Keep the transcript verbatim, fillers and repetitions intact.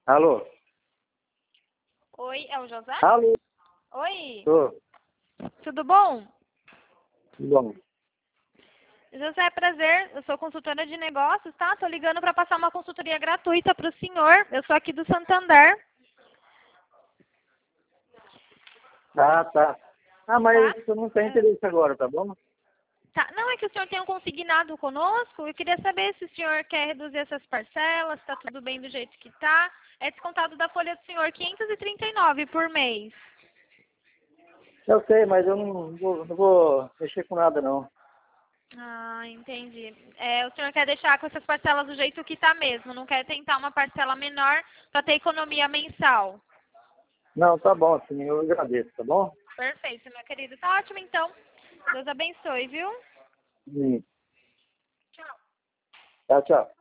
Alô? Oi, é o José? Alô? Oi, Tô. tudo bom? Tudo bom. José, prazer. Eu sou consultora de negócios, tá? Tô ligando para passar uma consultoria gratuita para o senhor. Eu sou aqui do Santander, Ah, tá. Ah, tá? mas eu não tenho É, interesse agora, tá bom? tá. Não é que o senhor tem um consignado conosco. Eu queria saber se o senhor quer reduzir essas parcelas, se tá tudo bem do jeito que tá. É descontado da folha do senhor quinhentos e trinta e nove por mês. Eu sei, mas eu não vou, não vou mexer com nada, não. Ah, entendi. É, o senhor quer deixar com essas parcelas do jeito que tá mesmo, não quer tentar uma parcela menor para ter economia mensal. Não, tá bom, sim, eu agradeço, tá bom? Perfeito, meu querido. Tá ótimo, então. Deus abençoe, viu? Sim. Tchau. Tchau, tchau.